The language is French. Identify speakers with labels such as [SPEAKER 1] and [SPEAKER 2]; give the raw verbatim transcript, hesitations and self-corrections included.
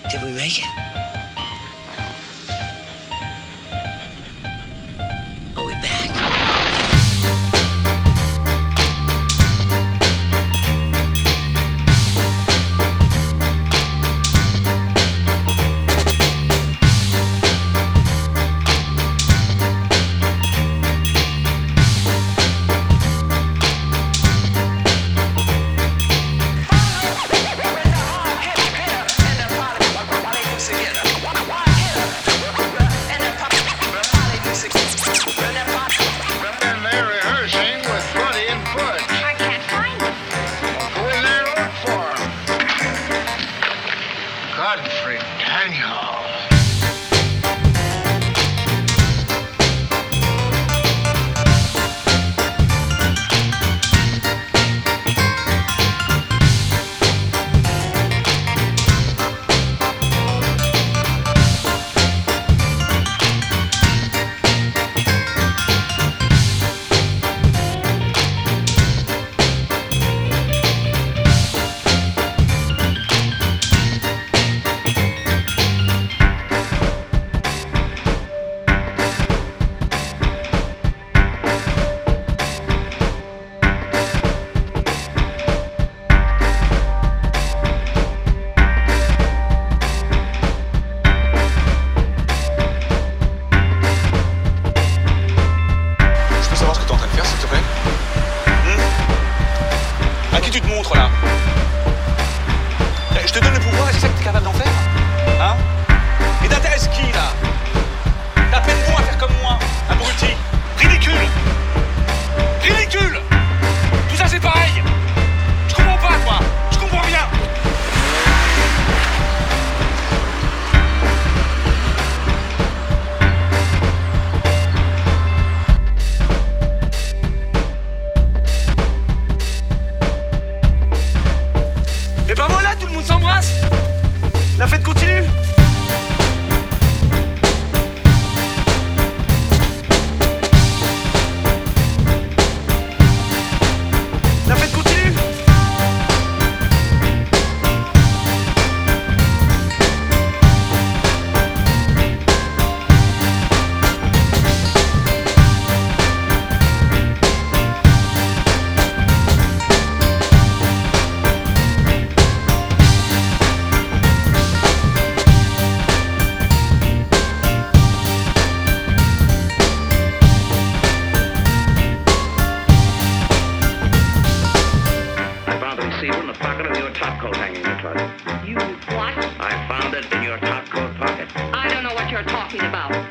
[SPEAKER 1] Did we make it? Are we back?
[SPEAKER 2] Godfrey Daniel.
[SPEAKER 3] Tu te montres là. Je te donne le pouvoir et c'est ça que tu es capable d'en faire. Hein? Et t'intéresses qui là? T'as peine bon à faire comme moi, abruti. Ridicule. Ridicule. Tout ça c'est pareil. Je comprends pas toi. Je comprends rien. Et ben voilà, tout le monde s'embrasse. La fête continue. La fête continue.
[SPEAKER 4] In the pocket of your top coat hanging in the closet.
[SPEAKER 5] You what?
[SPEAKER 4] I found it in your top coat pocket.
[SPEAKER 5] I don't know what you're talking about.